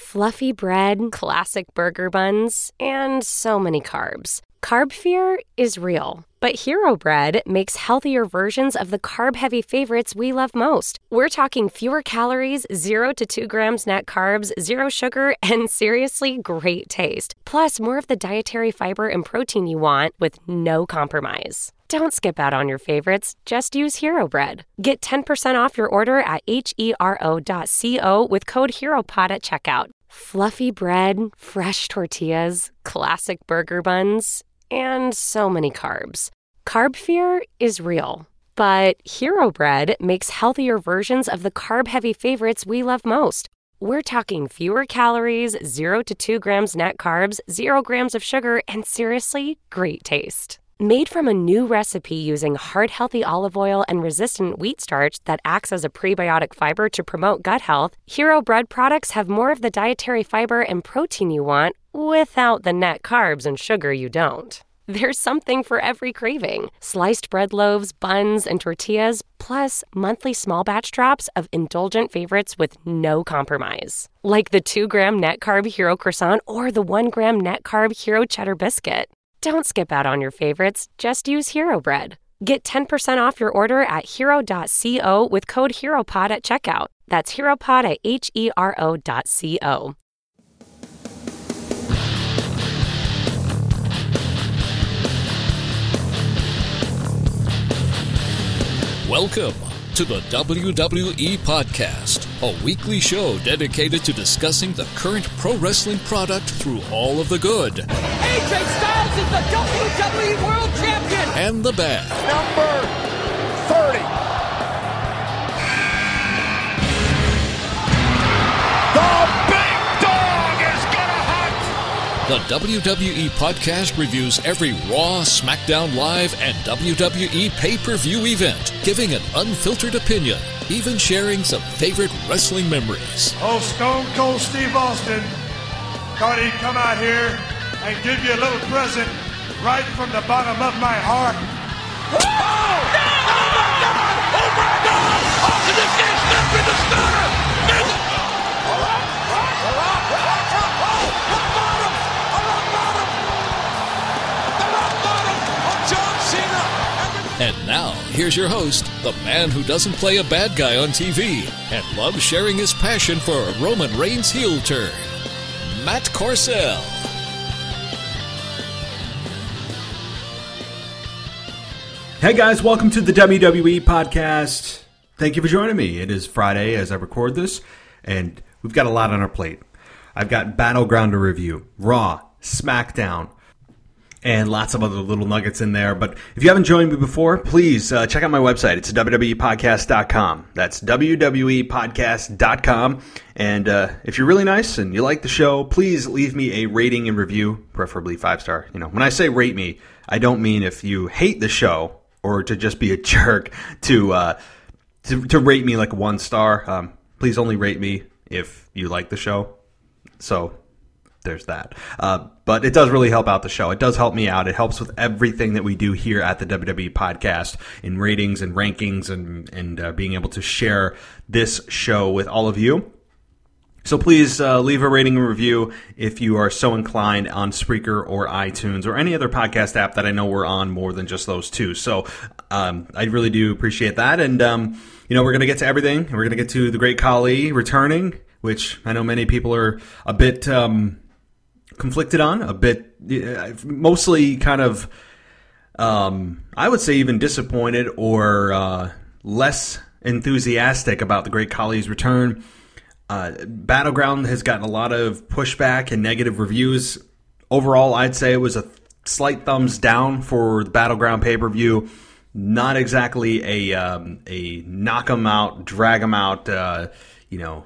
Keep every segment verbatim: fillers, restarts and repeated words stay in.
fluffy bread, classic burger buns, and so many carbs. Carb fear is real, but Hero Bread makes healthier versions of the carb-heavy favorites we love most. We're talking fewer calories, zero to two grams net carbs, zero sugar, and seriously great taste. Plus, more of the dietary fiber and protein you want with no compromise. Don't skip out on your favorites. Just use Hero Bread. Get ten percent off your order at hero dot co with code HEROPOD at checkout. Fluffy bread, fresh tortillas, classic burger buns, and so many carbs. Carb fear is real, but Hero Bread makes healthier versions of the carb-heavy favorites we love most. We're talking fewer calories, zero to two grams net carbs, zero grams of sugar, and seriously, great taste. Made from a new recipe using heart-healthy olive oil and resistant wheat starch that acts as a prebiotic fiber to promote gut health, Hero Bread products have more of the dietary fiber and protein you want without the net carbs and sugar you don't. There's something for every craving. Sliced bread loaves, buns, and tortillas, plus monthly small batch drops of indulgent favorites with no compromise. Like the two gram net carb Hero Croissant or the one gram net carb Hero Cheddar Biscuit. Don't skip out on your favorites. Just use Hero Bread. Get ten percent off your order at hero dot co with code HEROPOD at checkout. That's HEROPOD at H E R O dot C O. Welcome to the W W E Podcast, a weekly show dedicated to discussing the current pro wrestling product through all of the good. A J Styles is the W W E World Champion! And the bad. Number thirty. The big dog is gonna hunt! The W W E Podcast reviews every Raw, SmackDown Live, and W W E pay-per-view event, giving an unfiltered opinion, even sharing some favorite wrestling memories. Oh, Stone Cold Steve Austin thought he'd come out here and give you a little present right from the bottom of my heart. Oh! Oh my God! Oh my God! Austin just gets stuck in the stunner! And now, here's your host, the man who doesn't play a bad guy on T V and loves sharing his passion for a Roman Reigns heel turn, Matt Corcel. Hey guys, welcome to the W W E Podcast. Thank you for joining me. It is Friday as I record this, and we've got a lot on our plate. I've got Battleground to review, Raw, SmackDown, and lots of other little nuggets in there. But if you haven't joined me before, please uh, check out my website. It's w w e podcast dot com. That's w w e podcast dot com. And uh, if you're really nice and you like the show, please leave me a rating and review, preferably five star. You know, when I say rate me, I don't mean if you hate the show or to just be a jerk to uh, to, to rate me like one star. Um, please only rate me if you like the show. So there's that. Uh, but it does really help out the show. It does help me out. It helps with everything that we do here at the W W E Podcast in ratings and rankings and, and uh, being able to share this show with all of you. So please uh, leave a rating and review if you are so inclined on Spreaker or iTunes or any other podcast app that I know we're on more than just those two. So um, I really do appreciate that. And, um, you know, we're going to get to everything. We're going to get to the Great Khali returning, which I know many people are a bit Um, conflicted on, a bit, uh, mostly kind of, um, I would say even disappointed or uh, less enthusiastic about the Great Khali's return. Uh, Battleground has gotten a lot of pushback and negative reviews. Overall, I'd say it was a slight thumbs down for the Battleground pay-per-view. Not exactly a um, a knock 'em out, drag 'em out, uh, you know,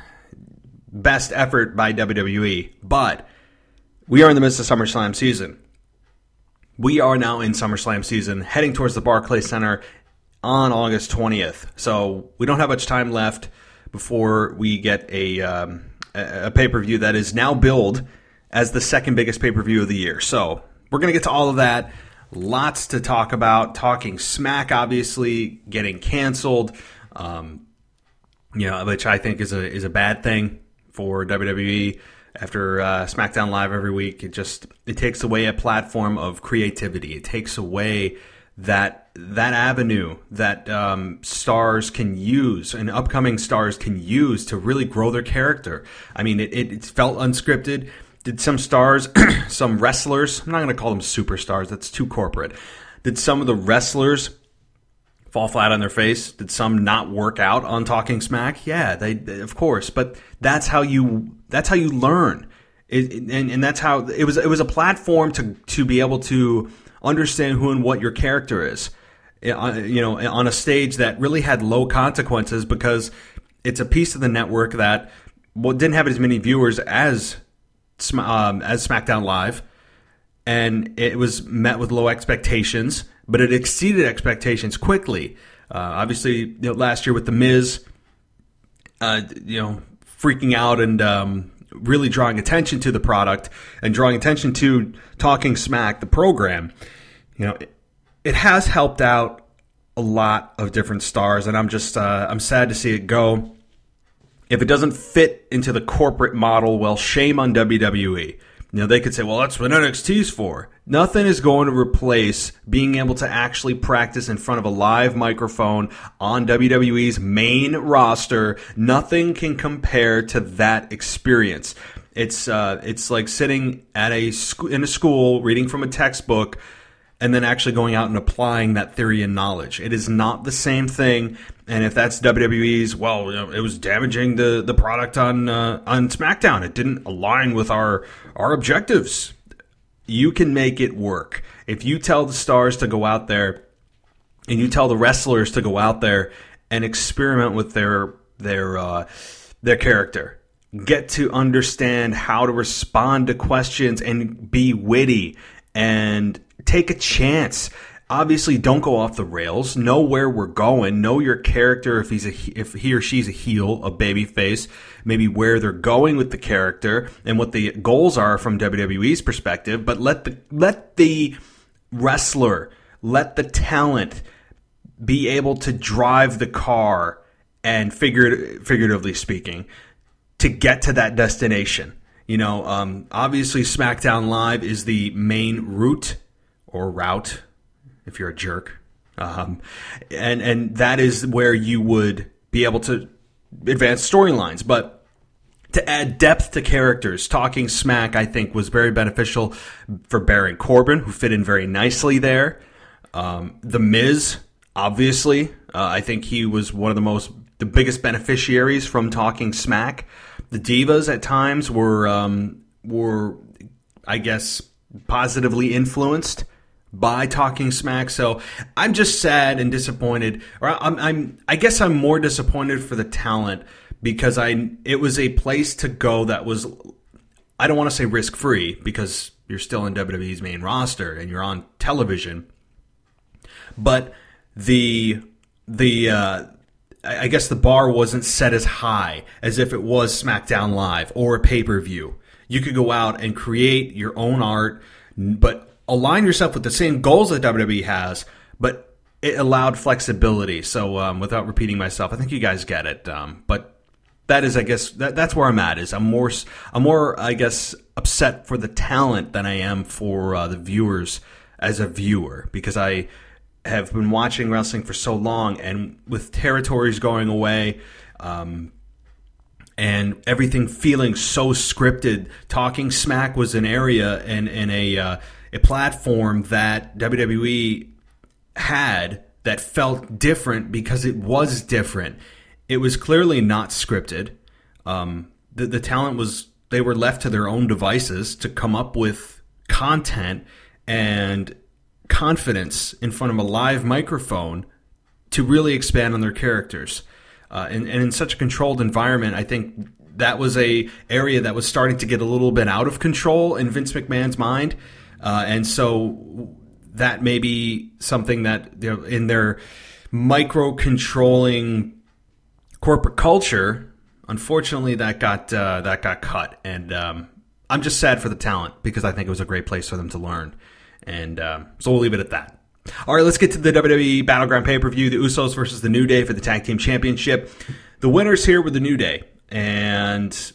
best effort by W W E, but we are in the midst of SummerSlam season. We are now in SummerSlam season, heading towards the Barclays Center on August twentieth. So we don't have much time left before we get a, um, a, a pay-per-view that is now billed as the second biggest pay-per-view of the year. So we're going to get to all of that. Lots to talk about. Talking Smack, obviously, getting canceled, um, you know, which I think is a is a bad thing for W W E after uh, SmackDown Live every week. It just it takes away a platform of creativity. It takes away that that avenue that um, stars can use and upcoming stars can use to really grow their character. I mean, it, it, it felt unscripted. Did some stars, some wrestlers, I'm not going to call them superstars, that's too corporate. Did some of the wrestlers fall flat on their face? Did some not work out on Talking Smack? Yeah, they, they of course. But that's how you that's how you learn, it, and and that's how it was. It was a platform to to be able to understand who and what your character is, you know, on a stage that really had low consequences because it's a piece of the network that well didn't have as many viewers as um, as SmackDown Live, and it was met with low expectations. But it exceeded expectations quickly. Uh, obviously, you know, last year with The Miz, uh, you know, freaking out and um, really drawing attention to the product and drawing attention to Talking Smack, the program, you know, it, it has helped out a lot of different stars, and I'm just uh, I'm sad to see it go. If it doesn't fit into the corporate model, well, shame on W W E. You know, they could say, well, that's what N X T's for. Nothing is going to replace being able to actually practice in front of a live microphone on W W E's main roster. Nothing can compare to that experience. It's uh, it's like sitting at a sc- in a school, reading from a textbook, and then actually going out and applying that theory and knowledge. It is not the same thing. And if that's W W E's, well, you know, it was damaging the, the product on uh, on SmackDown. It didn't align with our our objectives. You can make it work. If you tell the stars to go out there and you tell the wrestlers to go out there and experiment with their their uh, their character, get to understand how to respond to questions and be witty and take a chance. Obviously, don't go off the rails. Know where we're going. Know your character. If he's a, if he or she's a heel, a baby face, maybe where they're going with the character and what the goals are from W W E's perspective. But let the let the wrestler, let the talent be able to drive the car and figure, figuratively speaking, to get to that destination. You know, um, obviously, SmackDown Live is the main route or route, if you're a jerk. Um, and, and that is where you would be able to advance storylines. But to add depth to characters, Talking Smack, I think, was very beneficial for Baron Corbin, who fit in very nicely there. Um, The Miz, obviously. Uh, I think he was one of the most, the biggest beneficiaries from Talking Smack. The Divas at times were, um, were, I guess, positively influenced by Talking Smack. So I'm just sad and disappointed, or I'm, I'm, I guess I'm more disappointed for the talent because I, it was a place to go that was, I don't want to say risk free because you're still in W W E's main roster and you're on television, but the, the, uh, I guess the bar wasn't set as high as if it was SmackDown Live or a pay-per-view. You could go out and create your own art, but align yourself with the same goals that W W E has, but it allowed flexibility. So um, without repeating myself, I think you guys get it. Um, but that is, I guess, that, that's where I'm at. Is I'm more, I'm more, I guess, upset for the talent than I am for uh, the viewers as a viewer, because I have been watching wrestling for so long, and with territories going away, um, and everything feeling so scripted, Talking Smack was an area and, and a uh, a platform that W W E had that felt different because it was different. It was clearly not scripted. Um, the, the talent was, they were left to their own devices to come up with content and confidence in front of a live microphone to really expand on their characters. Uh, and, and in such a controlled environment, I think that was a area that was starting to get a little bit out of control in Vince McMahon's mind. Uh, and so that may be something that, you know, in their micro-controlling corporate culture, unfortunately, that got uh, that got cut. And um, I'm just sad for the talent because I think it was a great place for them to learn. And um, so we'll leave it at that. All right, let's get to the W W E Battleground pay-per-view, the Usos versus the New Day for the Tag Team Championship. The winners here were the New Day. And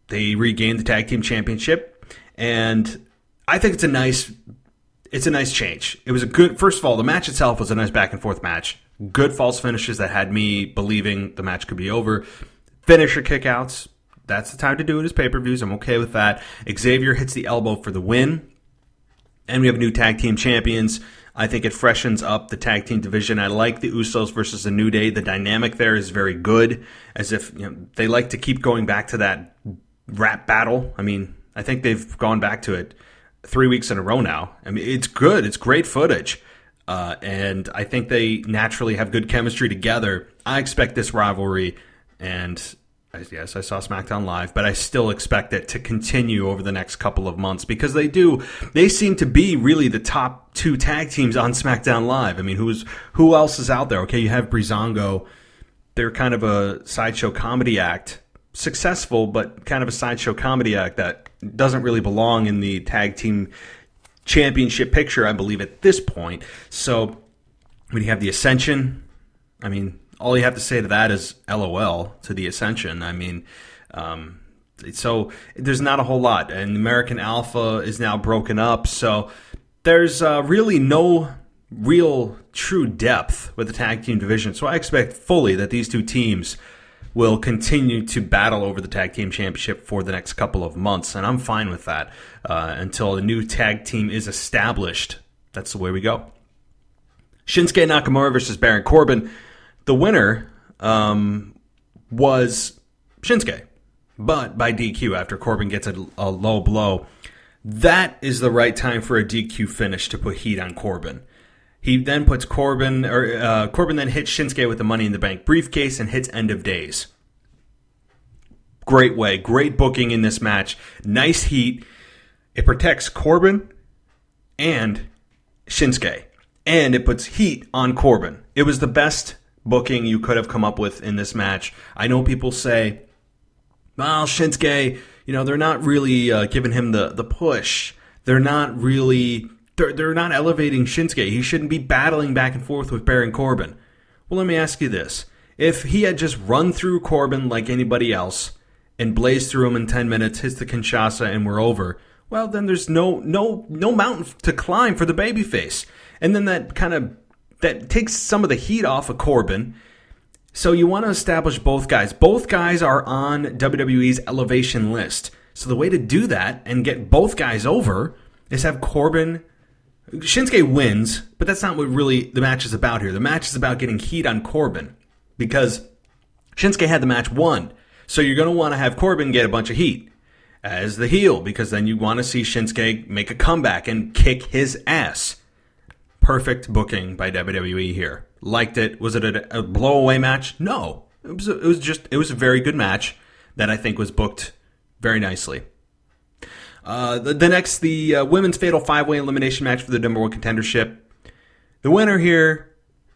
they regained the tag team championship, and I think it's a nice, it's a nice change. It was a good. First of all, the match itself was a nice back and forth match. Good false finishes that had me believing the match could be over. Finisher kickouts. That's the time to do it as pay-per-views. I'm okay with that. Xavier hits the elbow for the win. And we have new tag team champions. I think it freshens up the tag team division. I like the Usos versus the New Day. The dynamic there is very good, as if you know, they like to keep going back to that rap battle. I mean, I think they've gone back to it three weeks in a row now. I mean, it's good. It's great footage. Uh, and I think they naturally have good chemistry together. I expect this rivalry, and yes, I saw SmackDown Live, but I still expect it to continue over the next couple of months because they do. They seem to be really the top two tag teams on SmackDown Live. I mean, who's who else is out there? Okay, you have Breezango. They're kind of a sideshow comedy act. Successful, but kind of a sideshow comedy act that doesn't really belong in the tag team championship picture, I believe, at this point. So when you have the Ascension, I mean, all you have to say to that is LOL to the Ascension. I mean, um, so there's not a whole lot. And American Alpha is now broken up. So there's uh, really no real true depth with the tag team division. So I expect fully that these two teams will continue to battle over the tag team championship for the next couple of months. And I'm fine with that uh, until the new tag team is established. That's the way we go. Shinsuke Nakamura versus Baron Corbin. The winner um, was Shinsuke, but by D Q after Corbin gets a, a low blow. That is the right time for a D Q finish to put heat on Corbin. He then puts Corbin, or uh, Corbin then hits Shinsuke with the Money in the Bank briefcase and hits End of Days. Great way, great booking in this match. Nice heat. It protects Corbin and Shinsuke, and it puts heat on Corbin. It was the best booking you could have come up with in this match. I know people say, well, Shinsuke, you know, they're not really uh, giving him the, the push. They're not really, they're, they're not elevating Shinsuke. He shouldn't be battling back and forth with Baron Corbin. Well, let me ask you this. If he had just run through Corbin like anybody else and blazed through him in ten minutes, hits the Kinshasa, and we're over, well, then there's no no no mountain to climb for the babyface. And then that kind of That takes some of the heat off of Corbin. So you want to establish both guys. Both guys are on W W E's elevation list. So the way to do that and get both guys over is have Corbin. Shinsuke wins, but that's not what really the match is about here. The match is about getting heat on Corbin because Shinsuke had the match won. So you're going to want to have Corbin get a bunch of heat as the heel because then you want to see Shinsuke make a comeback and kick his ass. Perfect booking by W W E here. Liked it. Was it a, a blow-away match? No. It was, a, it was just, it was a very good match that I think was booked very nicely. Uh, the, the next, the uh, women's fatal five-way elimination match for the number one contendership. The winner here,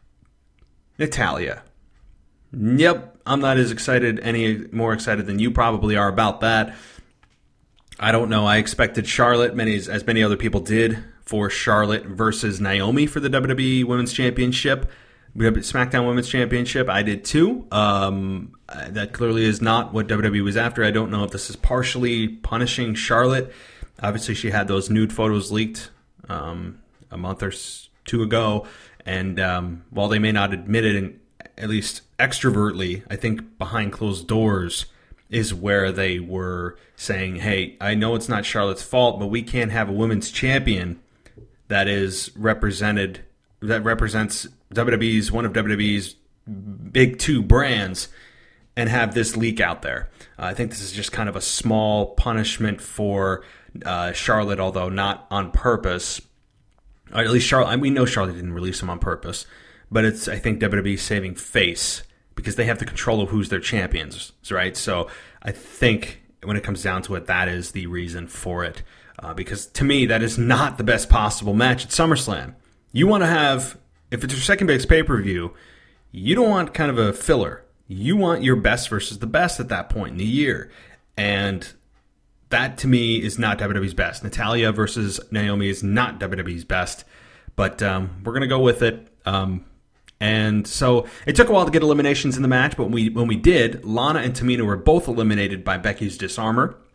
Natalya. Yep, I'm not as excited, any more excited than you probably are about that. I don't know. I expected Charlotte, many as many other people did, for Charlotte versus Naomi for the W W E Women's Championship. We have SmackDown Women's Championship. I did too. Um, that clearly is not what W W E was after. I don't know if this is partially punishing Charlotte. Obviously, she had those nude photos leaked um, a month or two ago. And um, while they may not admit it, in, at least extrovertly, I think behind closed doors is where they were saying, hey, I know it's not Charlotte's fault, but we can't have a women's champion that is represented, that represents W W E's, one of W W E's big two brands, and have this leak out there. Uh, I think this is just kind of a small punishment for uh, Charlotte, although not on purpose. Or at least Charlotte, we know Charlotte didn't release them on purpose, but it's, I think, W W E saving face because they have the control of who's their champions, right? So I think when it comes down to it, that is the reason for it. Uh, because to me, that is not the best possible match at SummerSlam. You want to have, if it's your second biggest pay-per-view, you don't want kind of a filler. You want your best versus the best at that point in the year. And that, to me, is not W W E's best. Natalya versus Naomi is not W W E's best. But um, we're going to go with it. Um, and so it took a while to get eliminations in the match, but when we, when we did, Lana and Tamina were both eliminated by Becky's Disarmor.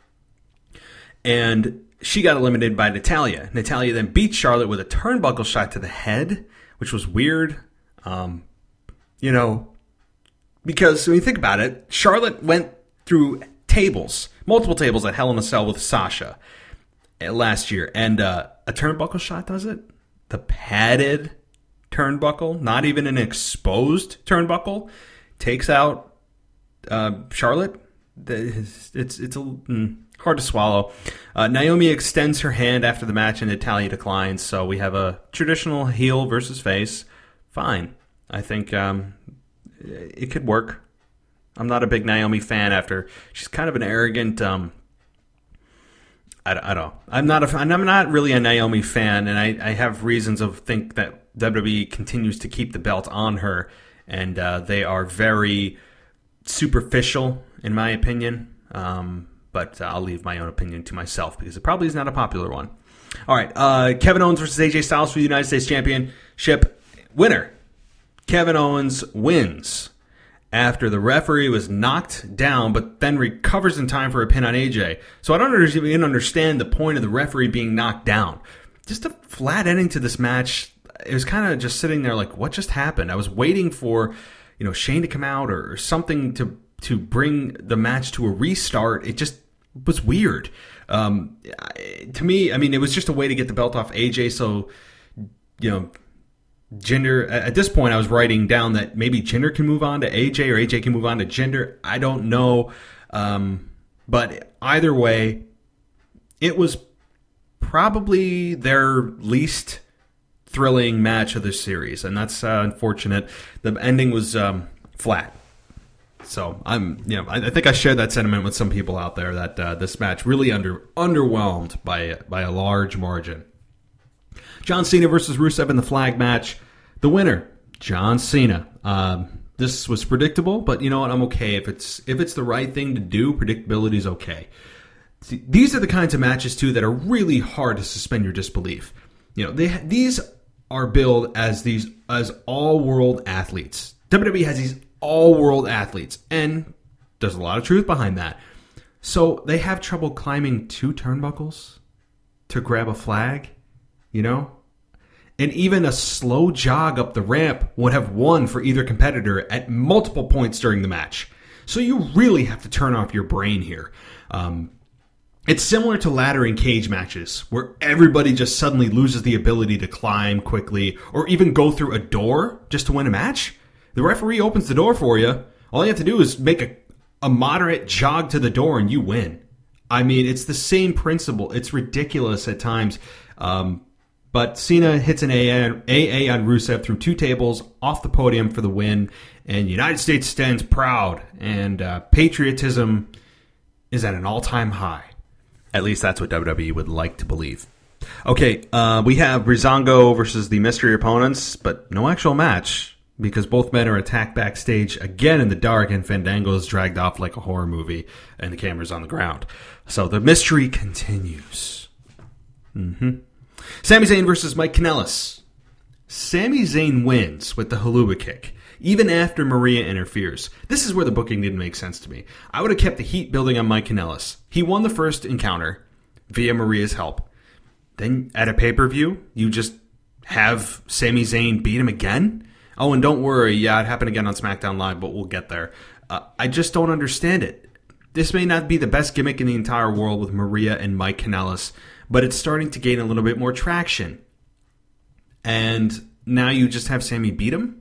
and she got eliminated by Natalya. Natalya then beat Charlotte with a turnbuckle shot to the head, which was weird. Um, you know, because when you think about it, Charlotte went through tables, multiple tables at Hell in a Cell with Sasha last year, and uh, a turnbuckle shot does it? The padded turnbuckle, not even an exposed turnbuckle, takes out uh, Charlotte. It's it's, it's a, mm, hard to swallow. Uh, Naomi extends her hand after the match, and Natalya declines. So we have a traditional heel versus face. Fine, I think um, it could work. I'm not a big Naomi fan. After she's kind of an arrogant. Um, I, I don't. I'm not a. I'm not really a Naomi fan, and I, I have reasons of think that W W E continues to keep the belt on her, and uh, they are very superficial, in my opinion. Um, but I'll leave my own opinion to myself because it probably is not a popular one. All right, uh, Kevin Owens versus A J Styles for the United States Championship. Winner, Kevin Owens wins after the referee was knocked down, but then recovers in time for a pin on A J. So I don't even understand the point of the referee being knocked down. Just a flat ending to this match. It was kind of just sitting there like, what just happened? I was waiting for, you know, Shane to come out or, or something to to bring the match to a restart. It just was weird. Um, to me, I mean, it was just a way to get the belt off A J. So, you know, Jinder, at this point, I was writing down that maybe Jinder can move on to A J or A J can move on to Jinder. I don't know. Um, but either way, it was probably their least thrilling match of the series, and that's uh, unfortunate. The ending was um, flat. So I'm, you know, I, I think I shared that sentiment with some people out there that uh, this match really under underwhelmed by by a large margin. John Cena versus Rusev in the flag match. The winner, John Cena. Um, this was predictable, but you know what? I'm okay if it's if it's the right thing to do. Predictability is okay. See, these are the kinds of matches too that are really hard to suspend your disbelief. You know, they these are billed as these as all world athletes. W W E has these all world athletes, and there's a lot of truth behind that. So they have trouble climbing two turnbuckles to grab a flag, you know? And even a slow jog up the ramp would have won for either competitor at multiple points during the match. So you really have to turn off your brain here. Um, it's similar to ladder and cage matches, where everybody just suddenly loses the ability to climb quickly or even go through a door just to win a match. The referee opens the door for you. All you have to do is make a, a moderate jog to the door and you win. I mean, it's the same principle. It's ridiculous at times. Um, but Cena hits an A A on Rusev through two tables off the podium for the win. And the United States stands proud. And uh, patriotism is at an all-time high. At least that's what W W E would like to believe. Okay, uh, we have Breezango versus the mystery opponents, but no actual match, because both men are attacked backstage again in the dark, and Fandango is dragged off like a horror movie, and the camera's on the ground. So the mystery continues. Mm-hmm. Sami Zayn versus Mike Kanellis. Sami Zayn wins with the Haluba kick, even after Maria interferes. This is where the booking didn't make sense to me. I would have kept the heat building on Mike Kanellis. He won the first encounter via Maria's help. Then at a pay-per-view, you just have Sami Zayn beat him again? Oh, and don't worry, yeah, it happened again on SmackDown Live, but we'll get there. Uh, I just don't understand it. This may not be the best gimmick in the entire world with Maria and Mike Kanellis, but it's starting to gain a little bit more traction. And now you just have Sami beat him?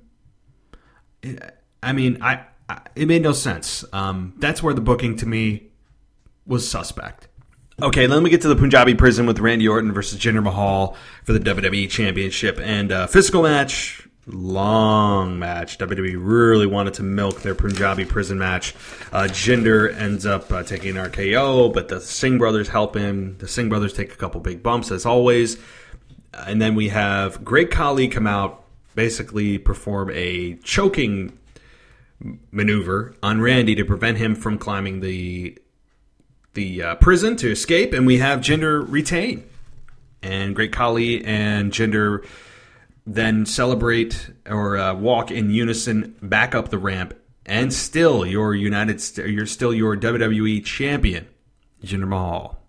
I mean, I, I it made no sense. Um, that's where the booking, to me, was suspect. Okay, let me get to the Punjabi prison with Randy Orton versus Jinder Mahal for the W W E Championship. And uh, physical match... Long match. W W E really wanted to milk their Punjabi prison match. Uh, Jinder ends up uh, taking an R K O, but the Singh brothers help him. The Singh brothers take a couple big bumps, as always. And then we have Great Khali come out, basically perform a choking maneuver on Randy to prevent him from climbing the the uh, prison to escape. And we have Jinder retain. And Great Khali and Jinder then celebrate or uh, walk in unison back up the ramp, and still your United, St- you're still your W W E champion, Jinder Mahal.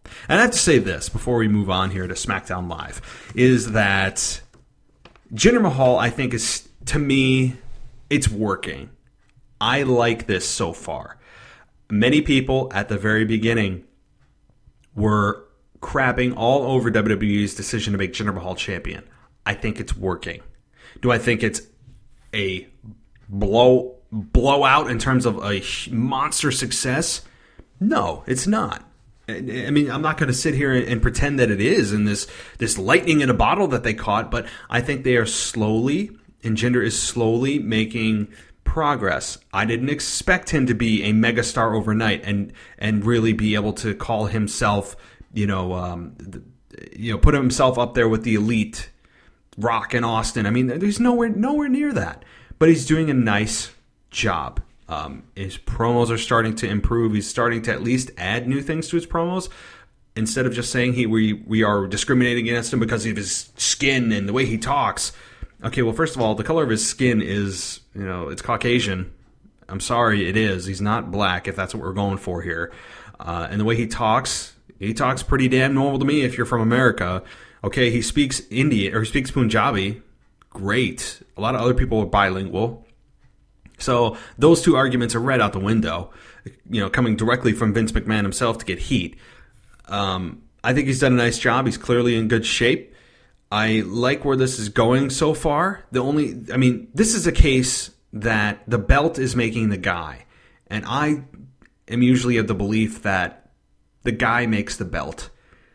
And I have to say this before we move on here to SmackDown Live, is that Jinder Mahal, I think, is, to me, it's working. I like this so far. Many people at the very beginning were crapping all over W W E's decision to make Jinder Mahal champion. I think it's working. Do I think it's a blow blowout in terms of a monster success? No, it's not. I mean, I'm not going to sit here and pretend that it is in this this lightning in a bottle that they caught, but I think they are slowly, and Jinder is slowly making progress. I didn't expect him to be a megastar overnight and and really be able to call himself, you know, um, you know, put himself up there with the elite, Rock and Austin. I mean, there's nowhere nowhere near that. But he's doing a nice job. Um, his promos are starting to improve. He's starting to at least add new things to his promos instead of just saying he we we are discriminating against him because of his skin and the way he talks. Okay, well, first of all, the color of his skin is, you know, it's Caucasian. I'm sorry, it is. He's not black, if that's what we're going for here. Uh, and the way he talks, he talks pretty damn normal to me if you're from America. Okay, he speaks Indian, or he speaks Punjabi. Great. A lot of other people are bilingual. So those two arguments are right out the window, you know, coming directly from Vince McMahon himself to get heat. Um, I think he's done a nice job. He's clearly in good shape. I like where this is going so far. The only, I mean, this is a case that the belt is making the guy. And I am usually of the belief that the guy makes the belt.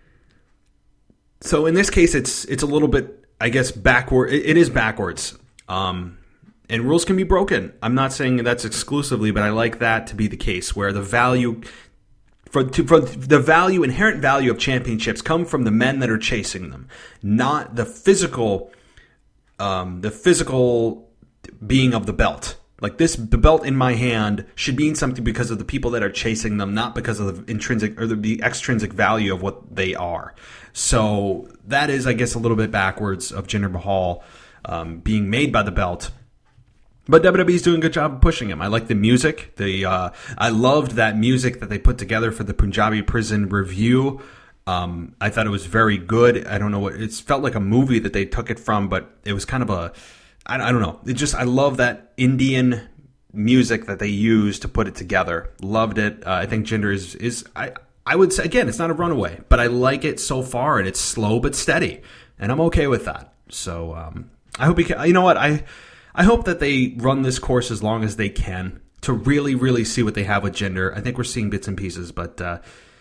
So in this case, it's it's a little bit, I guess, backward. It, it is backwards. Um, and rules can be broken. I'm not saying that's exclusively, but I like that to be the case where the value... For, to, for the value, inherent value of championships come from the men that are chasing them, not the physical, um, the physical being of the belt. Like this, the belt in my hand should mean something because of the people that are chasing them, not because of the intrinsic or the, the extrinsic value of what they are. So that is, I guess, a little bit backwards of Jinder Mahal um, being made by the belt. But W W E's doing a good job of pushing him. I like the music. The uh, I loved that music that they put together for the Punjabi Prison Review. Um, I thought it was very good. I don't know what it felt like a movie that they took it from, but it was kind of a I, I don't know. It just I love that Indian music that they used to put it together. Loved it. Uh, I think Jinder is is I I would say again, it's not a runaway, but I like it so far, and it's slow but steady, and I'm okay with that. So um, I hope he can. You know what I. I hope that they run this course as long as they can to really, really see what they have with Jinder. I think we're seeing bits and pieces, but uh,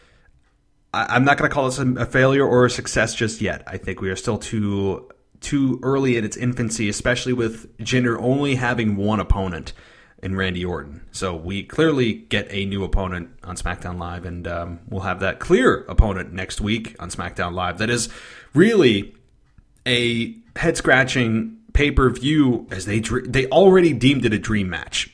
I, I'm not going to call this a, a failure or a success just yet. I think we are still too too early in its infancy, especially with Jinder only having one opponent in Randy Orton. So we clearly get a new opponent on SmackDown Live, and um, we'll have that clear opponent next week on SmackDown Live. That is really a head-scratching pay-per-view, as they they already deemed it a dream match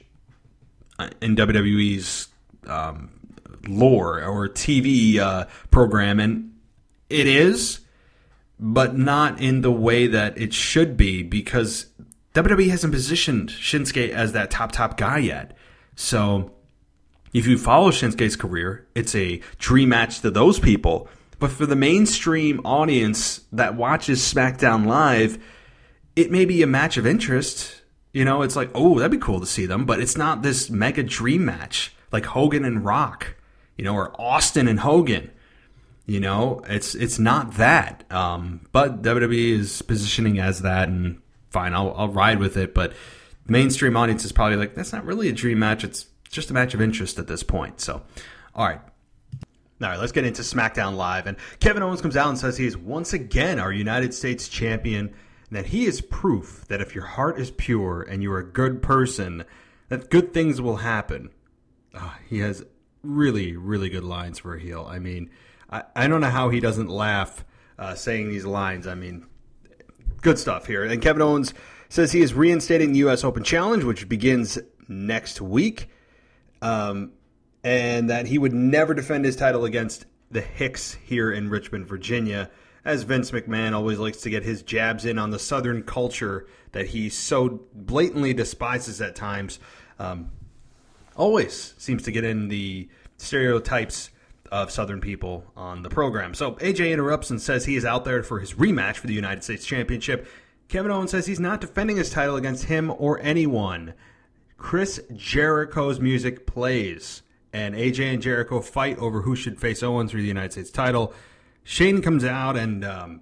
in W W E's um, lore or T V uh, program, and it is, but not in the way that it should be, because W W E hasn't positioned Shinsuke as that top top guy yet. So if you follow Shinsuke's career, it's a dream match to those people, but for the mainstream audience that watches SmackDown Live, it may be a match of interest. You know, it's like, oh, that'd be cool to see them, but it's not this mega dream match like Hogan and Rock, you know, or Austin and Hogan. You know, it's it's not that. Um, but W W E is positioning as that, and fine, I'll I'll ride with it. But the mainstream audience is probably like, that's not really a dream match. It's just a match of interest at this point. So, all right. All right, let's get into SmackDown Live. And Kevin Owens comes out and says he is once again our United States champion, and that he is proof that if your heart is pure and you're a good person, that good things will happen. Oh, he has really, really good lines for a heel. I mean, I, I don't know how he doesn't laugh uh, saying these lines. I mean, good stuff here. And Kevin Owens says he is reinstating the U S Open Challenge, which begins next week, um, and that he would never defend his title against the Hicks here in Richmond, Virginia, as Vince McMahon always likes to get his jabs in on the Southern culture that he so blatantly despises at times. Um, always seems to get in the stereotypes of Southern people on the program. So A J interrupts and says he is out there for his rematch for the United States Championship. Kevin Owens says he's not defending his title against him or anyone. Chris Jericho's music plays, and A J and Jericho fight over who should face Owens for the United States title. Shane comes out and um,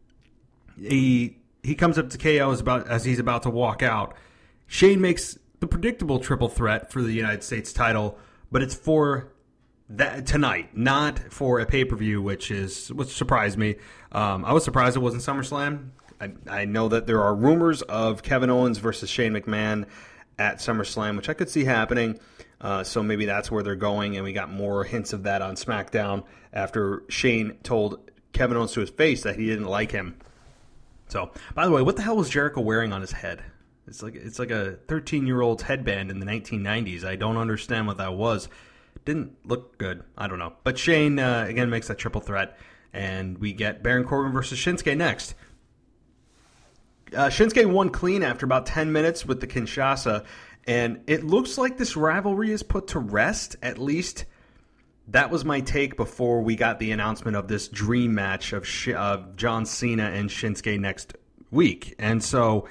he he comes up to K O as, about, as he's about to walk out. Shane makes the predictable triple threat for the United States title, but it's for that tonight, not for a pay-per-view, which is which surprised me. Um, I was surprised it wasn't SummerSlam. I, I know that there are rumors of Kevin Owens versus Shane McMahon at SummerSlam, which I could see happening. Uh, so maybe that's where they're going, and we got more hints of that on SmackDown after Shane told Kevin Owens to his face that he didn't like him. So, by the way, what the hell was Jericho wearing on his head? It's like it's like a thirteen-year-old's headband in the nineteen nineties. I don't understand what that was. Didn't look good. I don't know. But Shane, uh, again, makes that triple threat, and we get Baron Corbin versus Shinsuke next. Uh, Shinsuke won clean after about ten minutes with the Kinshasa, and it looks like this rivalry is put to rest. At least that was my take before we got the announcement of this dream match of, Sh- of John Cena and Shinsuke next week. And so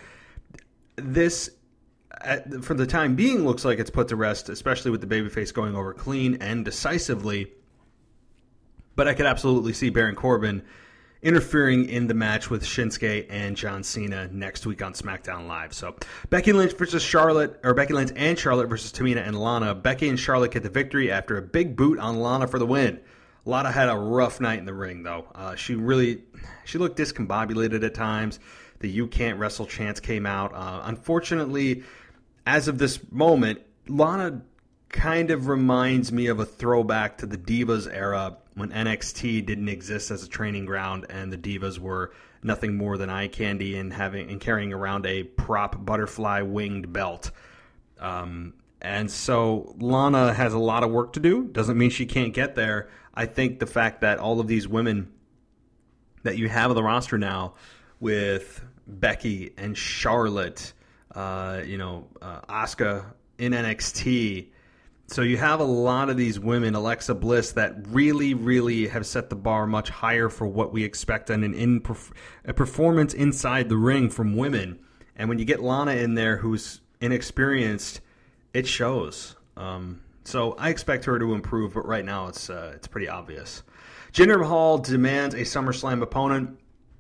this, at, for the time being, looks like it's put to rest, especially with the babyface going over clean and decisively. But I could absolutely see Baron Corbin interfering in the match with Shinsuke and John Cena next week on SmackDown Live. So Becky Lynch versus Charlotte, or Becky Lynch and Charlotte versus Tamina and Lana. Becky and Charlotte get the victory after a big boot on Lana for the win. Lana had a rough night in the ring, though. Uh, she really, she looked discombobulated at times. The "You Can't Wrestle" chants came out. Uh, unfortunately, as of this moment, Lana kind of reminds me of a throwback to the Divas era when N X T didn't exist as a training ground and the Divas were nothing more than eye candy and having and carrying around a prop butterfly winged belt. Um, and so Lana has a lot of work to do. Doesn't mean she can't get there. I think the fact that all of these women that you have on the roster now with Becky and Charlotte, uh, you know, uh, Asuka in N X T. So you have a lot of these women, Alexa Bliss, that really, really have set the bar much higher for what we expect on an in a performance inside the ring from women. And when you get Lana in there, who's inexperienced, it shows. Um, so I expect her to improve, but right now it's uh, it's pretty obvious. Jinder Mahal demands a SummerSlam opponent.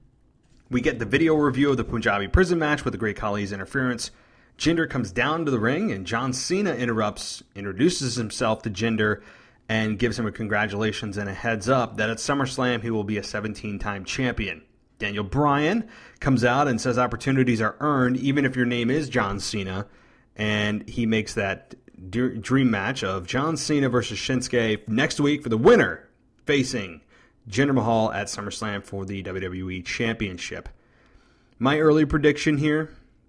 We get the video review of the Punjabi prison match with the Great Khali's interference. Jinder comes down to the ring, and John Cena interrupts, introduces himself to Jinder, and gives him a congratulations and a heads up that at SummerSlam he will be a seventeen-time champion. Daniel Bryan comes out and says opportunities are earned even if your name is John Cena, and he makes that d- dream match of John Cena versus Shinsuke next week for the winner facing Jinder Mahal at SummerSlam for the W W E Championship. My early prediction here,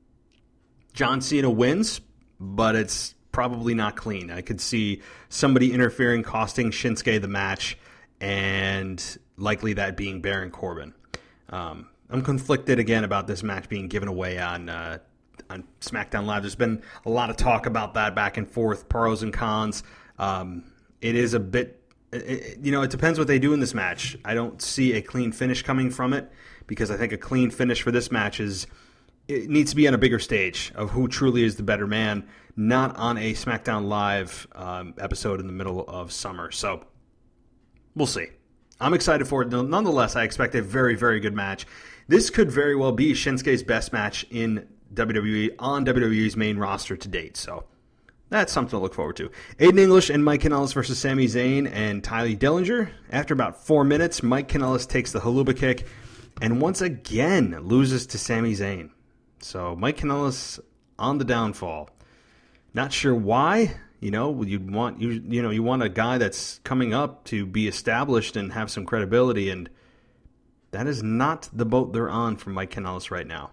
John Cena wins, but it's probably not clean. I could see somebody interfering, costing Shinsuke the match, and likely that being Baron Corbin. Um, I'm conflicted again about this match being given away on uh, on SmackDown Live. There's been a lot of talk about that back and forth, pros and cons. Um, it is a bit, it, you know, it depends what they do in this match. I don't see a clean finish coming from it because I think a clean finish for this match is, it needs to be on a bigger stage of who truly is the better man, not on a SmackDown Live um, episode in the middle of summer. So we'll see. I'm excited for it. Nonetheless, I expect a very, very good match. This could very well be Shinsuke's best match in W W E on W W E's main roster to date. So that's something to look forward to. Aiden English and Mike Kanellis versus Sami Zayn and Tye Dillinger. After about four minutes, Mike Kanellis takes the haluba kick and once again loses to Sami Zayn. So Mike Kanellis on the downfall. Not sure why. You know, you want you you know you want a guy that's coming up to be established and have some credibility, and that is not the boat they're on for Mike Kanellis right now.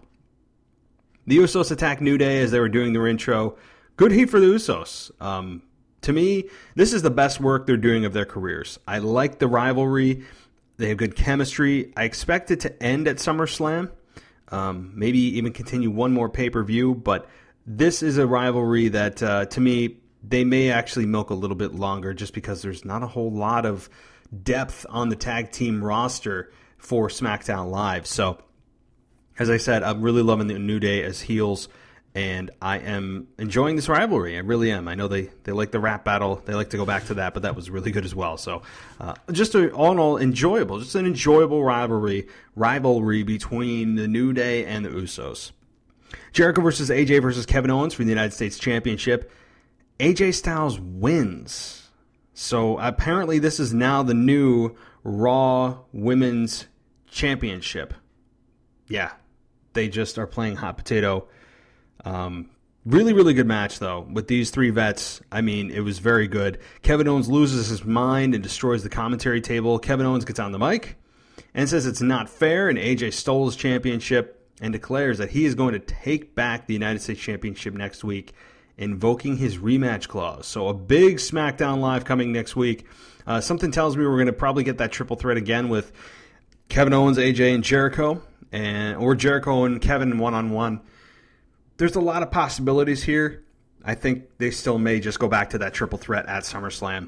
The Usos attack New Day as they were doing their intro. Good heat for the Usos. Um, to me, this is the best work they're doing of their careers. I like the rivalry. They have good chemistry. I expect it to end at SummerSlam. Um, maybe even continue one more pay-per-view, but this is a rivalry that, uh, to me, they may actually milk a little bit longer just because there's not a whole lot of depth on the tag team roster for SmackDown Live. So, as I said, I'm really loving the New Day as heels, and I am enjoying this rivalry. I really am. I know they, they like the rap battle. They like to go back to that, but that was really good as well. So, uh, just a, all in all, enjoyable. Just an enjoyable rivalry rivalry between the New Day and the Usos. Jericho versus A J versus Kevin Owens for the United States Championship. A J Styles wins. So, apparently this is now the new Raw Women's Championship. Yeah, they just are playing hot potato. Um, really, really good match, though, with these three vets. I mean, it was very good. Kevin Owens loses his mind and destroys the commentary table. Kevin Owens gets on the mic and says it's not fair, and A J stole his championship and declares that he is going to take back the United States Championship next week, invoking his rematch clause. So a big SmackDown Live coming next week. Uh, something tells me we're going to probably get that triple threat again with Kevin Owens, A J, and Jericho, and or Jericho and Kevin one-on-one. There's a lot of possibilities here. I think they still may just go back to that triple threat at SummerSlam.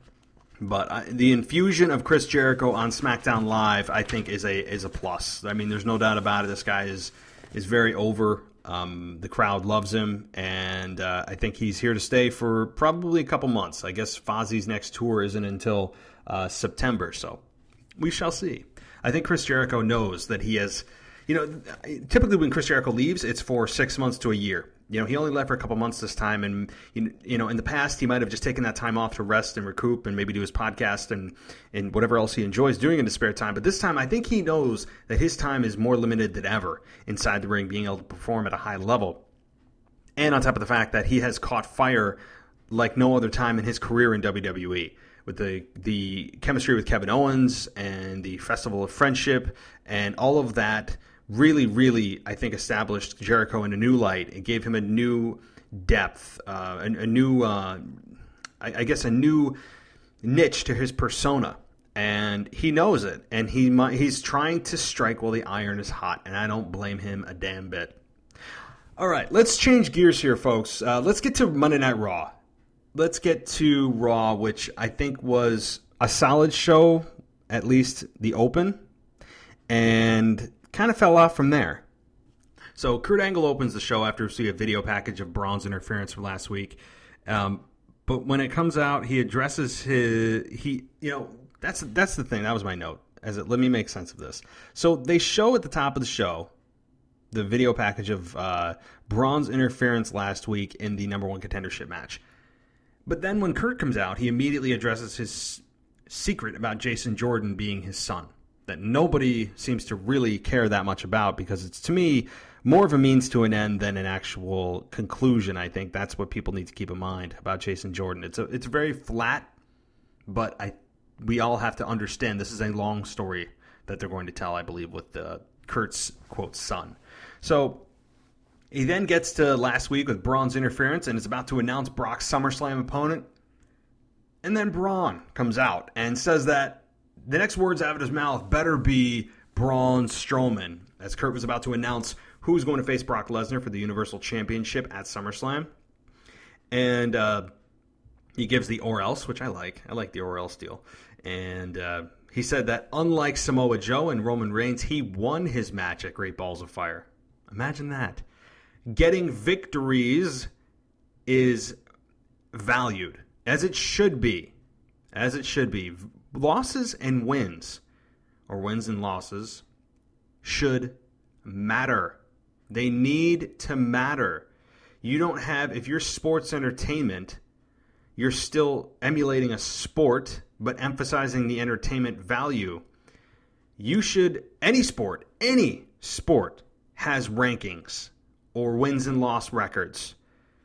But uh, the infusion of Chris Jericho on SmackDown Live, I think, is a is a plus. I mean, there's no doubt about it. This guy is is very over. Um, the crowd loves him, and uh, I think he's here to stay for probably a couple months. I guess Fozzie's next tour isn't until uh, September, so we shall see. I think Chris Jericho knows that he has... You know, typically when Chris Jericho leaves, it's for six months to a year. You know, he only left for a couple months this time, and you know, in the past, he might have just taken that time off to rest and recoup and maybe do his podcast and, and whatever else he enjoys doing in his spare time. But this time, I think he knows that his time is more limited than ever inside the ring, being able to perform at a high level. And on top of the fact that he has caught fire like no other time in his career in W W E. With the the chemistry with Kevin Owens and the Festival of Friendship and all of that really, really, I think, established Jericho in a new light. It gave him a new depth, uh, a, a new, uh, I, I guess, a new niche to his persona. And he knows it. And he he's trying to strike while the iron is hot. And I don't blame him a damn bit. All right, let's change gears here, folks. Uh, let's get to Monday Night Raw. Let's get to Raw, which I think was a solid show, at least the open, and kind of fell off from there. So Kurt Angle opens the show after seeing a video package of Braun's interference from last week. Um, but when it comes out, he addresses his, he, you know, that's that's the thing. That was my note. As it, let me make sense of this. So they show at the top of the show the video package of uh, Braun's interference last week in the number one contendership match. But then when Kurt comes out, he immediately addresses his secret about Jason Jordan being his son, that nobody seems to really care that much about, because it's, to me, more of a means to an end than an actual conclusion. I think that's what people need to keep in mind about Jason Jordan. It's a, it's very flat, but I we all have to understand this is a long story that they're going to tell, I believe, with uh, Kurt's, quote, son. So he then gets to last week with Braun's interference and is about to announce Brock's SummerSlam opponent. And then Braun comes out and says that the next words out of his mouth better be Braun Strowman, as Kurt was about to announce who's going to face Brock Lesnar for the Universal Championship at SummerSlam. And uh, he gives the or else, which I like. I like the or else deal. And uh, he said that unlike Samoa Joe and Roman Reigns, he won his match at Great Balls of Fire. Imagine that. Getting victories is valued, as it should be. As it should be. Losses and wins, or wins and losses, should matter. They need to matter. You don't have, if you're sports entertainment, you're still emulating a sport, but emphasizing the entertainment value. You should, any sport, any sport has rankings or wins and loss records.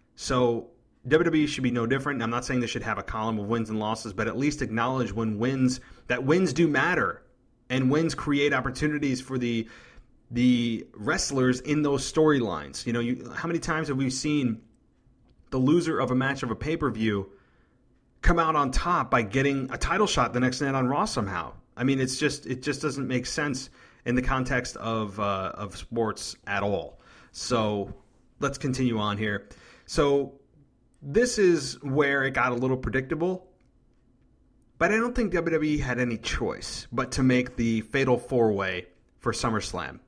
So W W E should be no different. I'm not saying they should have a column of wins and losses, but at least acknowledge when wins, that wins do matter, and wins create opportunities for the the wrestlers in those storylines. You know, you, how many times have we seen the loser of a match of a pay-per-view come out on top by getting a title shot the next night on Raw somehow? I mean, it's just it just doesn't make sense in the context of uh, of sports at all. So let's continue on here. So this is where it got a little predictable. But I don't think W W E had any choice but to make the Fatal four-way for SummerSlam.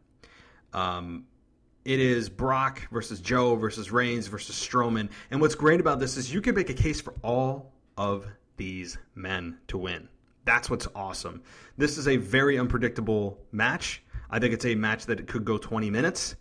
Um, it is Brock versus Joe versus Reigns versus Strowman. And what's great about this is you can make a case for all of these men to win. That's what's awesome. This is a very unpredictable match. I think it's a match that could go twenty minutes.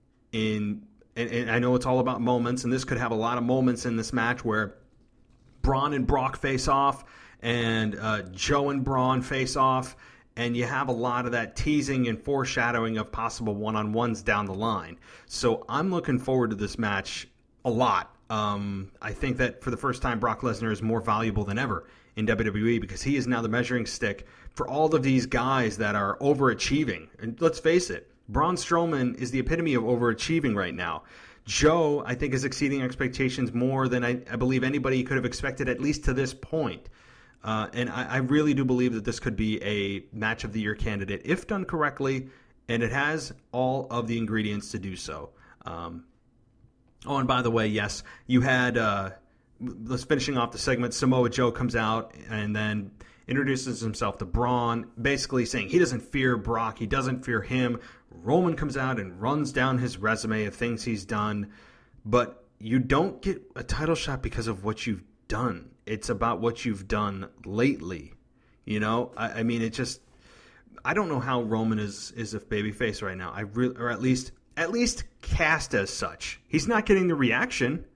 In, and, and I know it's all about moments, and this could have a lot of moments in this match where Braun and Brock face off, and uh, Joe and Braun face off, and you have a lot of that teasing and foreshadowing of possible one-on-ones down the line. So I'm looking forward to this match a lot. Um, I think that for the first time, Brock Lesnar is more valuable than ever in W W E because he is now the measuring stick for all of these guys that are overachieving. And let's face it, Braun Strowman is the epitome of overachieving right now. Joe, I think, is exceeding expectations more than I, I believe anybody could have expected, at least to this point. Uh, and I, I really do believe that this could be a match of the year candidate if done correctly, and it has all of the ingredients to do so. Um, oh, and by the way, yes, you had, uh, let's finishing off the segment, Samoa Joe comes out and then introduces himself to Braun, basically saying he doesn't fear Brock, he doesn't fear him. Roman comes out and runs down his resume of things he's done, but you don't get a title shot because of what you've done. It's about what you've done lately. You know, I, I mean, it just, I don't know how Roman is is a babyface right now. I really, or at least at least cast as such. He's not getting the reaction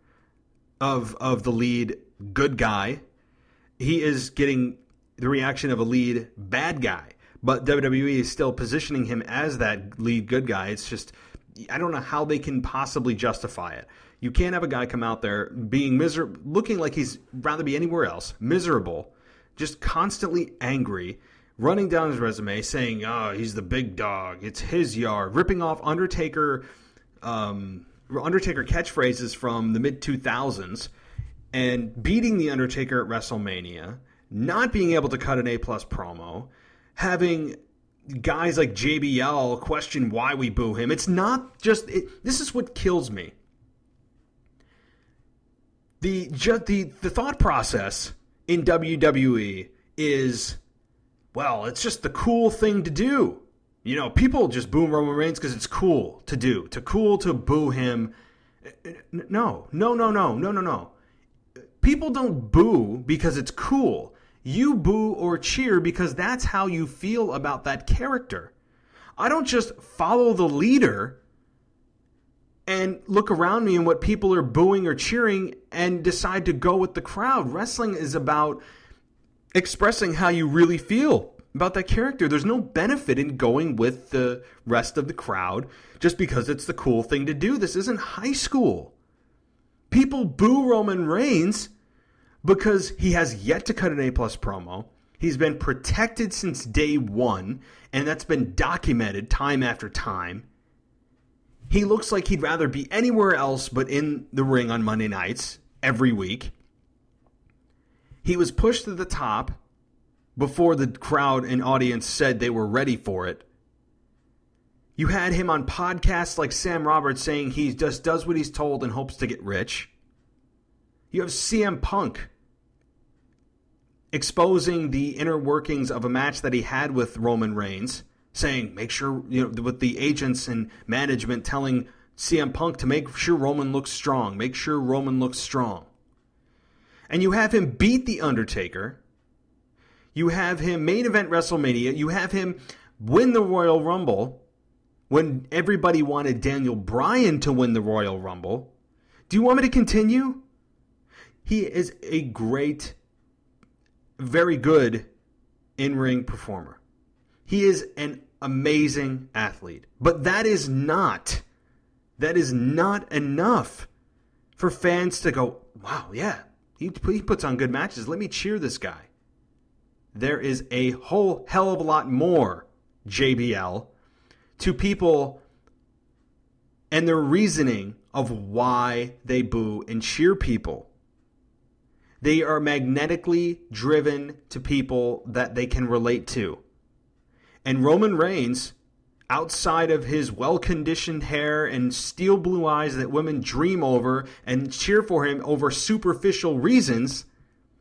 of of the lead good guy. He is getting the reaction of a lead bad guy. But W W E is still positioning him as that lead good guy. It's just, I don't know how they can possibly justify it. You can't have a guy come out there being miserable, looking like he's rather be anywhere else, miserable, just constantly angry, running down his resume, saying, oh, he's the big dog, it's his yard, ripping off Undertaker, um, Undertaker catchphrases from the mid two thousands, and beating The Undertaker at WrestleMania, not being able to cut an A-plus promo, having guys like J B L question why we boo him. It's not just... It, this is what kills me. The, just the, the thought process in W W E is, well, it's just the cool thing to do. You know, people just boo Roman Reigns because it's cool to do. To cool to boo him. No, no, no, no, no, no, no. People don't boo because it's cool. You boo or cheer because that's how you feel about that character. I don't just follow the leader and look around me and what people are booing or cheering and decide to go with the crowd. Wrestling is about expressing how you really feel about that character. There's no benefit in going with the rest of the crowd just because it's the cool thing to do. This isn't high school. People boo Roman Reigns because he has yet to cut an A-plus promo. He's been protected since day one, and that's been documented time after time. He looks like he'd rather be anywhere else but in the ring on Monday nights every week. He was pushed to the top before the crowd and audience said they were ready for it. You had him on podcasts like Sam Roberts saying he just does what he's told and hopes to get rich. You have C M Punk exposing the inner workings of a match that he had with Roman Reigns, saying, make sure, you know, with the agents and management telling C M Punk to make sure Roman looks strong, make sure Roman looks strong. And you have him beat The Undertaker. You have him main event WrestleMania. You have him win the Royal Rumble when everybody wanted Daniel Bryan to win the Royal Rumble. Do you want me to continue? He is a great, very good in-ring performer. He is an amazing athlete. But that is not, that is not enough for fans to go, wow, yeah, he, he puts on good matches. Let me cheer this guy. There is a whole hell of a lot more, J B L, to people and their reasoning of why they boo and cheer people. They are magnetically driven to people that they can relate to. And Roman Reigns, outside of his well-conditioned hair and steel blue eyes that women dream over and cheer for him over superficial reasons,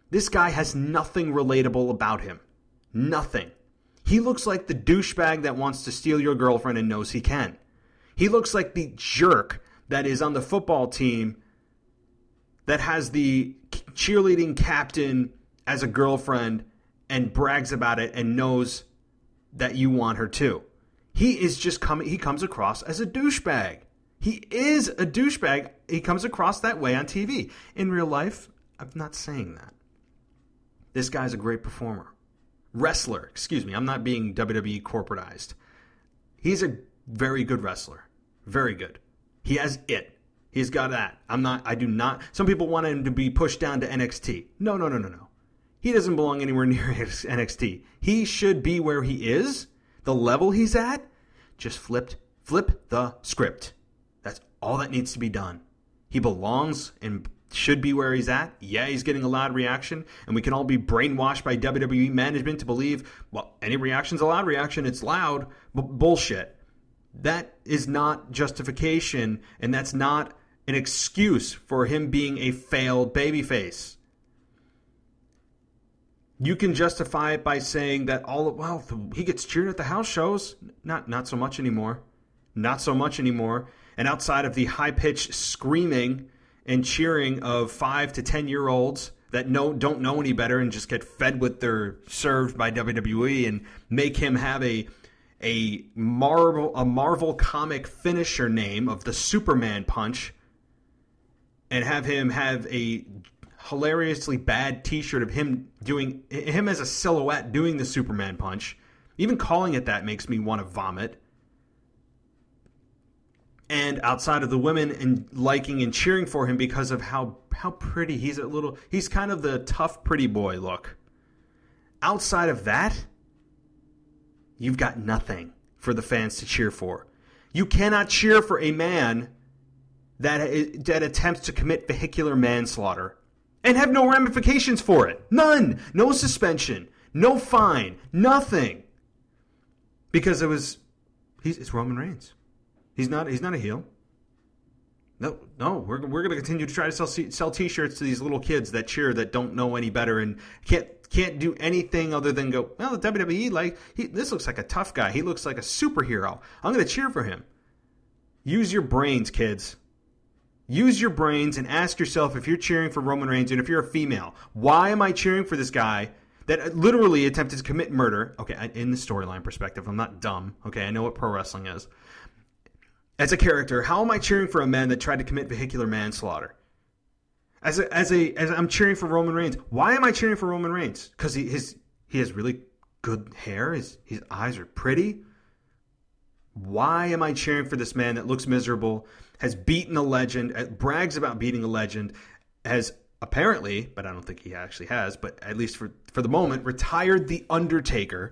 This guy has nothing relatable about him. Nothing. He looks like the douchebag that wants to steal your girlfriend and knows he can. He looks like the jerk that is on the football team that has the cheerleading captain as a girlfriend and brags about it and knows that you want her too. He is just coming, he comes across as a douchebag. He is a douchebag. He comes across that way on T V. In real life, I'm not saying that. This guy's a great performer. Wrestler, excuse me. I'm not being W W E corporatized. He's a very good wrestler. Very good. He has it. He's got that. I'm not, I do not. Some people want him to be pushed down to N X T. No, no, no, no, no. He doesn't belong anywhere near N X T. He should be where he is, the level he's at. Just flipped, flip the script. That's all that needs to be done. He belongs and should be where he's at. Yeah, he's getting a loud reaction, and we can all be brainwashed by W W E management to believe, well, any reaction's a loud reaction. It's loud. B- bullshit. That is not justification, and that's not an excuse for him being a failed babyface. You can justify it by saying that all well, he gets cheered at the house shows. Not, not so much anymore. Not so much anymore. And outside of the high-pitched screaming and cheering of five to ten-year-olds that know, don't know any better and just get fed what they're served by W W E and make him have a a Marvel a Marvel comic finisher name of the Superman punch and have him have a hilariously bad t-shirt of him doing him as a silhouette doing the Superman punch. Even calling it that makes me want to vomit. And outside of the women and liking and cheering for him because of how how pretty he's a little he's kind of the tough pretty boy look. Outside of that, you've got nothing for the fans to cheer for. You cannot cheer for a man that that attempts to commit vehicular manslaughter and have no ramifications for it. None. No suspension. No fine. Nothing. Because it was he's it's Roman Reigns. He's not. He's not a heel. No, no. We're we're going to continue to try to sell sell T-shirts to these little kids that cheer that don't know any better and can't can't do anything other than go. Well, the W W E like he, this looks like a tough guy. He looks like a superhero. I'm going to cheer for him. Use your brains, kids. Use your brains and ask yourself if you're cheering for Roman Reigns and if you're a female, why am I cheering for this guy that literally attempted to commit murder? Okay, in the storyline perspective, I'm not dumb. Okay, I know what pro wrestling is. As a character, how am I cheering for a man that tried to commit vehicular manslaughter? As a, as a, as I'm cheering for Roman Reigns. Why am I cheering for Roman Reigns? Because he his he has really good hair. His his eyes are pretty. Why am I cheering for this man that looks miserable, has beaten a legend, brags about beating a legend, has apparently, but I don't think he actually has, but at least for for the moment, retired The Undertaker.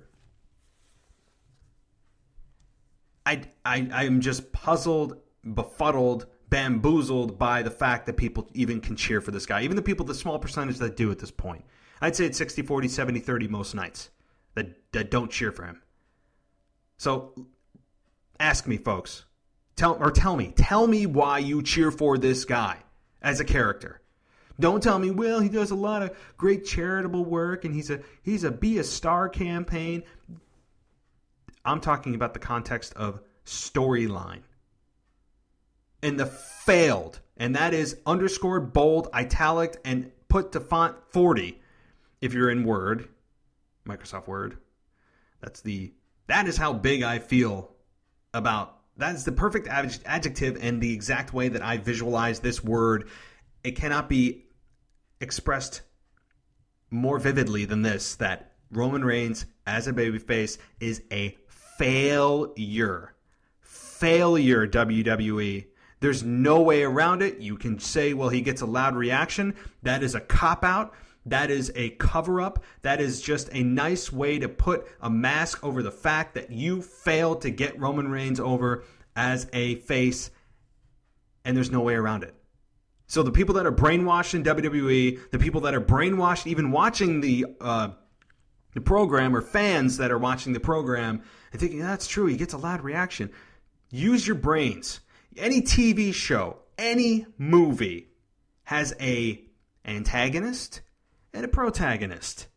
I, I, I'm just puzzled, befuddled, bamboozled by the fact that people even can cheer for this guy. Even the people, the small percentage that do at this point. I'd say it's sixty forty, seventy thirty most nights that, that don't cheer for him. So ask me, folks. Tell or tell me. Tell me why you cheer for this guy as a character. Don't tell me, well, he does a lot of great charitable work and he's a he's a Be a Star campaign. I'm talking about the context of storyline. And the failed, and that is underscored, bold, italic, and put to font forty if you're in Word, Microsoft Word. That's the, that is how big I feel about, that is the perfect adjective and the exact way that I visualize this word. It cannot be expressed more vividly than this, that Roman Reigns as a babyface is a failure. Failure, W W E. There's no way around it. You can say, well, he gets a loud reaction. That is a cop-out. That is a cover-up. That is just a nice way to put a mask over the fact that you failed to get Roman Reigns over as a face, and there's no way around it. So the people that are brainwashed in W W E, the people that are brainwashed even watching the uh, the program, or fans that are watching the program and thinking, that's true, he gets a loud reaction. Use your brains. Any T V show, any movie has a antagonist and a protagonist.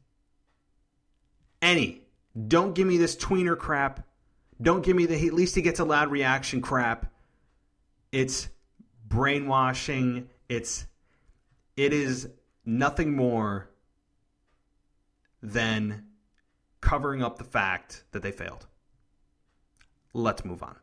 Any. Don't give me this tweener crap. Don't give me the, at least he gets a loud reaction crap. It's brainwashing. It's, it is nothing more than covering up the fact that they failed. Let's move on.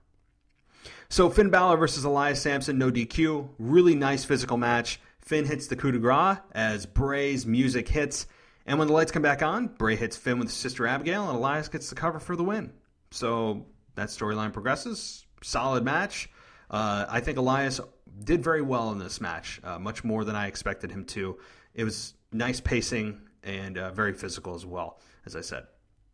So Finn Balor versus Elias Samson, no D Q. Really nice physical match. Finn hits the coup de grace as Bray's music hits. And when the lights come back on, Bray hits Finn with Sister Abigail, and Elias gets the cover for the win. So that storyline progresses. Solid match. Uh, I think Elias did very well in this match, uh, much more than I expected him to. It was nice pacing and uh, very physical as well, as I said.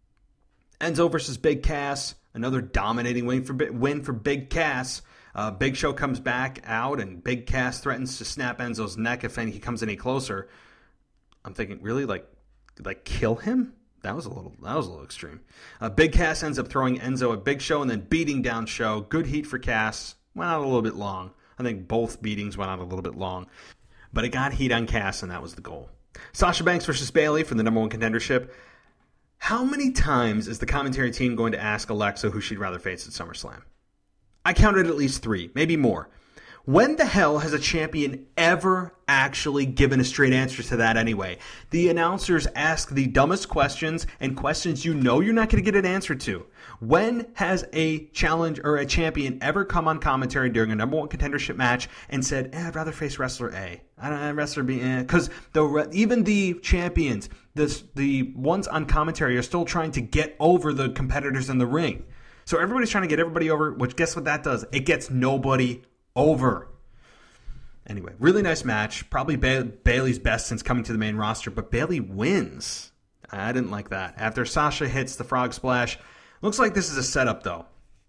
Enzo versus Big Cass, another dominating win for win for Big Cass. Uh, Big Show comes back out, and Big Cass threatens to snap Enzo's neck if any, he comes any closer. I'm thinking, really, like, like kill him? That was a little, that was a little extreme. Uh, Big Cass ends up throwing Enzo at Big Show and then beating down Show. Good heat for Cass. Went out a little bit long. I think both beatings went out a little bit long, but it got heat on Cass, and that was the goal. Sasha Banks versus Bayley for the number one contendership. How many times is the commentary team going to ask Alexa who she'd rather face at SummerSlam? I counted at least three, maybe more. When the hell has a champion ever actually given a straight answer to that anyway? The announcers ask the dumbest questions and questions you know you're not going to get an answer to. When has a challenge or a champion ever come on commentary during a number one contendership match and said, eh, I'd rather face wrestler A? I don't know, wrestler B, eh. Because the, even the champions, the, the ones on commentary are still trying to get over the competitors in the ring. So everybody's trying to get everybody over, which guess what that does? It gets nobody over. Anyway, really nice match. Probably ba- Bayley's best since coming to the main roster, but Bayley wins. I didn't like that. After Sasha hits the frog splash, looks like this is a setup, though.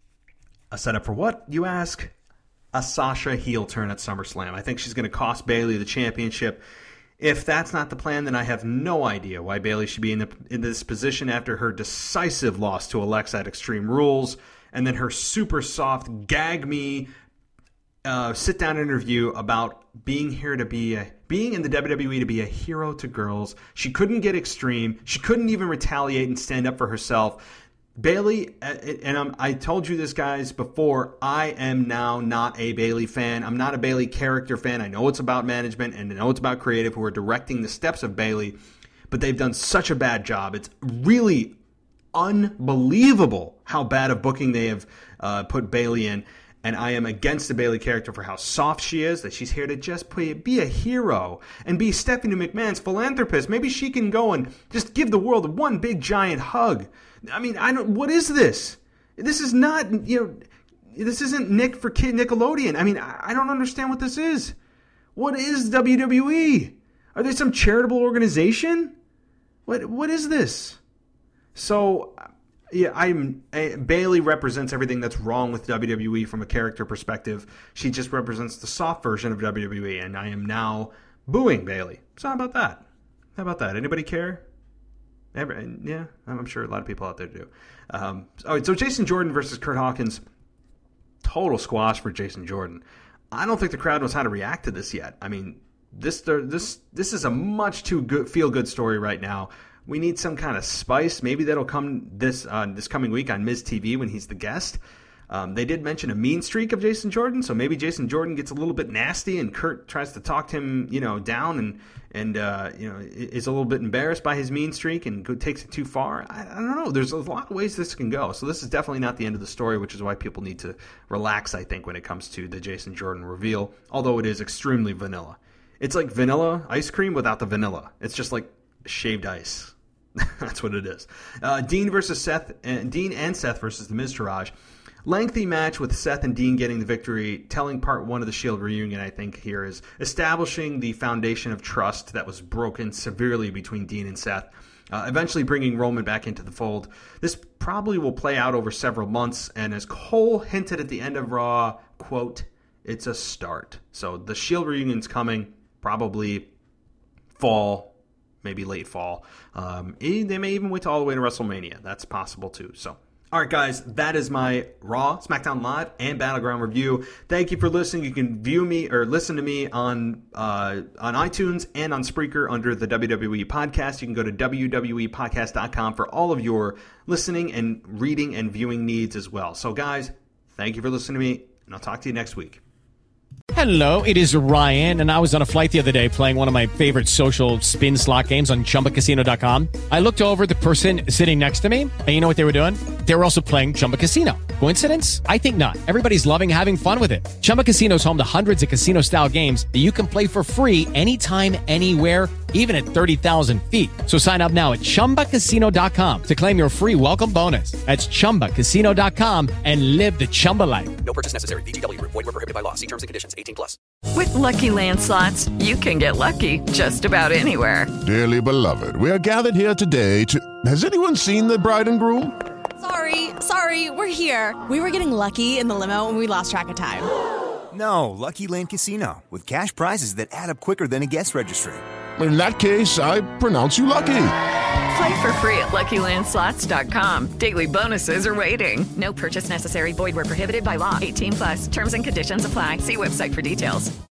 A setup for what, you ask? A Sasha heel turn at SummerSlam. I think she's going to cost Bayley the championship. If that's not the plan, then I have no idea why Bayley should be in, the, in this position after her decisive loss to Alexa at Extreme Rules, and then her super soft gag me Uh, sit-down interview about being here to be a, being in the W W E to be a hero to girls. She couldn't get extreme. She couldn't even retaliate and stand up for herself. Bayley, and I'm, I told you this, guys, before, I am now not a Bayley fan. I'm not a Bayley character fan. I know it's about management and I know it's about creative who are directing the steps of Bayley, but they've done such a bad job. It's really unbelievable how bad of booking they have uh, put Bayley in. And I am against the Bayley character for how soft she is, that she's here to just play, be a hero and be Stephanie McMahon's philanthropist. Maybe she can go and just give the world one big giant hug. I mean, I don't. What is this? This is not, you know, this isn't Nick for Kid Nickelodeon. I mean, I don't understand what this is. What is W W E? Are they some charitable organization? What What is this? So. Yeah, I'm. I, Bayley represents everything that's wrong with W W E from a character perspective. She just represents the soft version of W W E, and I am now booing Bayley. So how about that? How about that? Anybody care? Every, yeah, I'm sure a lot of people out there do. Um, all right, so Jason Jordan versus Kurt Hawkins. Total squash for Jason Jordan. I don't think the crowd knows how to react to this yet. I mean, this this this is a much too good feel good story right now. We need some kind of spice. Maybe that'll come this uh, this coming week on Miz T V when he's the guest. Um, they did mention a mean streak of Jason Jordan, so maybe Jason Jordan gets a little bit nasty and Kurt tries to talk him, you know, down and and uh, you know is a little bit embarrassed by his mean streak and go, takes it too far. I, I don't know. There's a lot of ways this can go. So this is definitely not the end of the story, which is why people need to relax, I think, when it comes to the Jason Jordan reveal. Although it is extremely vanilla. It's like vanilla ice cream without the vanilla. It's just like shaved ice. That's what it is. Uh, Dean versus Seth, uh, Dean and Seth versus the Miztourage. Lengthy match with Seth and Dean getting the victory. Telling part one of the Shield reunion, I think, here is establishing the foundation of trust that was broken severely between Dean and Seth. Uh, eventually bringing Roman back into the fold. This probably will play out over several months, and as Cole hinted at the end of Raw, quote, it's a start. So the Shield reunion's coming, probably fall. Maybe late fall. Um, they may even wait all the way to WrestleMania. That's possible too. So All right, guys, that is my Raw, SmackDown Live, and Battleground review. Thank you for listening. You can view me or listen to me on uh, on iTunes and on Spreaker under the W W E Podcast. You can go to W W E podcast dot com for all of your listening and reading and viewing needs as well. So, guys, thank you for listening to me, and I'll talk to you next week. Hello, it is Ryan, and I was on a flight the other day playing one of my favorite social spin slot games on Chumba Casino dot com. I looked over at the person sitting next to me, and you know what they were doing? They were also playing Chumba Casino. Coincidence? I think not. Everybody's loving having fun with it. Chumba Casino is home to hundreds of casino-style games that you can play for free anytime, anywhere, even at thirty thousand feet. So sign up now at Chumba Casino dot com to claim your free welcome bonus. That's Chumba Casino dot com and live the Chumba life. No purchase necessary. V G W. Void where prohibited by law. See terms and conditions. eighteen plus. With Lucky Land Slots, you can get lucky just about anywhere. Dearly beloved, we are gathered here today to... Has anyone seen the bride and groom? Sorry, sorry, we're here. We were getting lucky in the limo and we lost track of time. No, Lucky Land Casino, with cash prizes that add up quicker than a guest registry. In that case, I pronounce you lucky. Play for free at Lucky Land Slots dot com. Daily bonuses are waiting. No purchase necessary. Void where prohibited by law. eighteen plus. Terms and conditions apply. See website for details.